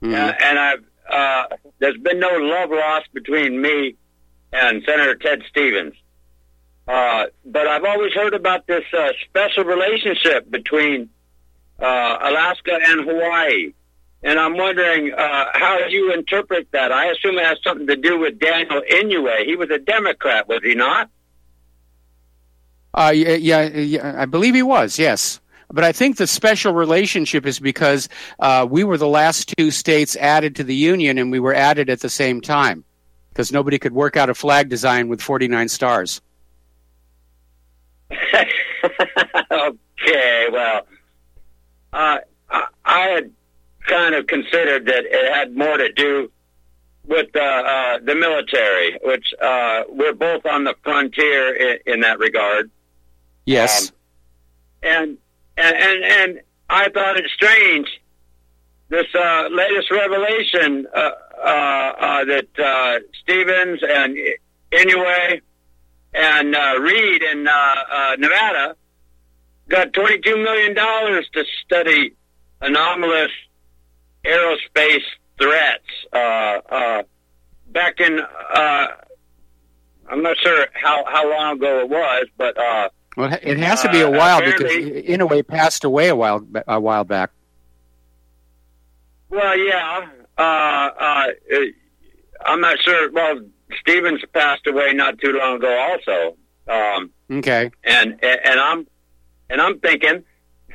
T: and there's been no love lost between me and Senator Ted Stevens. But I've always heard about this special relationship between Alaska and Hawaii. And I'm wondering how you interpret that. I assume it has something to do with Daniel Inouye. He was a Democrat, was he not?
B: Yeah, I believe he was, yes. But I think the special relationship is because we were the last two states added to the Union, and we were added at the same time because nobody could work out a flag design with 49 stars.
T: Okay, well, I had kind of considered that it had more to do with the military, which we're both on the frontier in that regard.
B: Yes.
T: And I thought it strange, this latest revelation that Stevens and Inouye and Reed in Nevada got $22 million to study anomalous aerospace threats. Back in, I'm not sure how long ago it was, but
B: well, it has to be a while because Inouye passed away a while back.
T: Well, yeah. I'm not sure. Well, Stevens passed away not too long ago, also.
B: Okay.
T: And I'm thinking,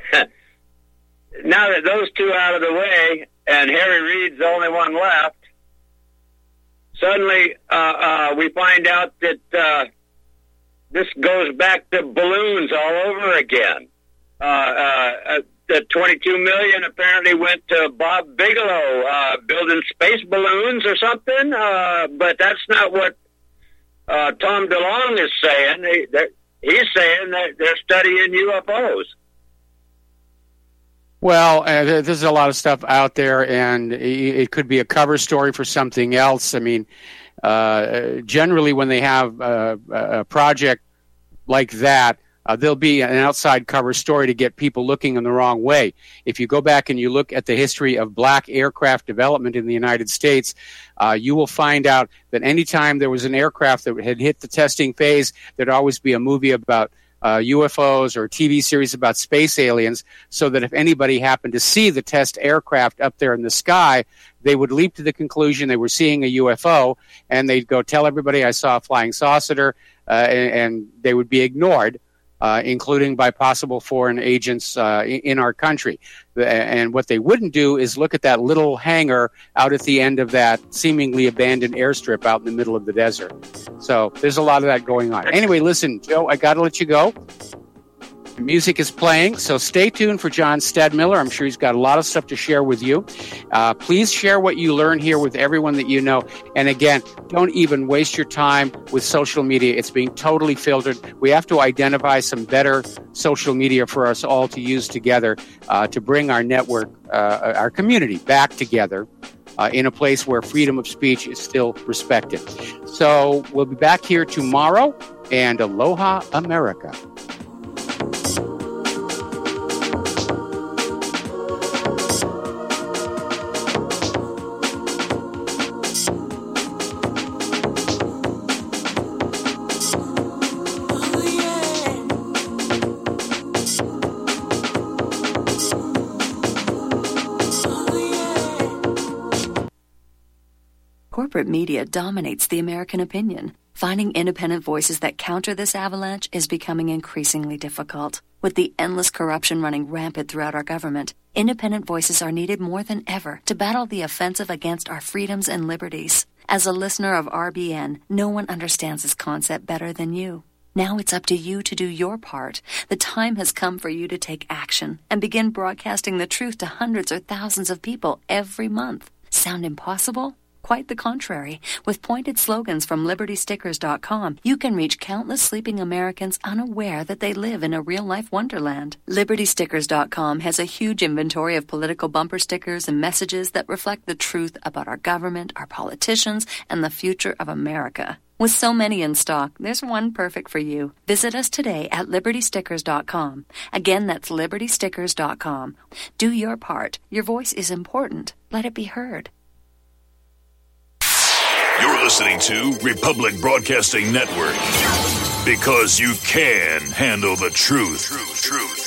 T: now that those two out of the way, and Harry Reid's the only one left, suddenly we find out that this goes back to balloons all over again. The $22 million apparently went to Bob Bigelow building space balloons or something, but that's not what Tom DeLonge is saying. He's saying that they're studying UFOs.
B: Well, there's a lot of stuff out there, and it could be a cover story for something else. I mean, generally when they have a project like that, there'll be an outside cover story to get people looking in the wrong way. If you go back and you look at the history of black aircraft development in the United States, you will find out that anytime there was an aircraft that had hit the testing phase, there'd always be a movie about UFOs or a TV series about space aliens, so that if anybody happened to see the test aircraft up there in the sky, they would leap to the conclusion they were seeing a UFO, and they'd go tell everybody, I saw a flying saucer, and they would be ignored. Including by possible foreign agents in our country. And what they wouldn't do is look at that little hangar out at the end of that seemingly abandoned airstrip out in the middle of the desert. So there's a lot of that going on. Anyway, listen, Joe, I got to let you go. Music is playing, so stay tuned for John Stadmiller. I'm sure he's got a lot of stuff to share with you. Please share what you learn here with everyone that you know. And again, don't even waste your time with social media. It's being totally filtered. We have to identify some better social media for us all to use together to bring our network, our community back together in a place where freedom of speech is still respected. So we'll be back here tomorrow, and aloha, America.
I: Corporate media dominates the American opinion. Finding independent voices that counter this avalanche is becoming increasingly difficult. With the endless corruption running rampant throughout our government, independent voices are needed more than ever to battle the offensive against our freedoms and liberties. As a listener of RBN, no one understands this concept better than you. Now it's up to you to do your part. The time has come for you to take action and begin broadcasting the truth to hundreds or thousands of people every month. Sound impossible? Quite the contrary. With pointed slogans from LibertyStickers.com, you can reach countless sleeping Americans unaware that they live in a real-life wonderland. LibertyStickers.com has a huge inventory of political bumper stickers and messages that reflect the truth about our government, our politicians, and the future of America.
U: With so many in stock, there's one perfect for you. Visit us today at libertystickers.com. Again, that's libertystickers.com. Do your part. Your voice is important. Let it be heard.
A: You're listening to Republic Broadcasting Network. Because you can handle the truth.